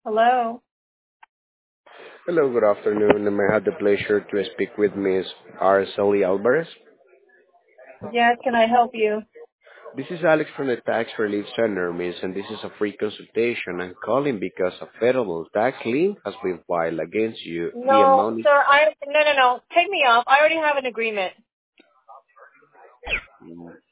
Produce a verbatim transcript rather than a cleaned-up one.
Hello. Hello, good afternoon. and I had the pleasure to speak with Miss Araceli Alvarez. Yes, can I help you? This is Alex from the Tax Relief Center, Miss, and this is a free consultation. I'm calling because a federal tax lien has been filed against you. The No, amount is sir. I no no no. Take me off. I already have an agreement.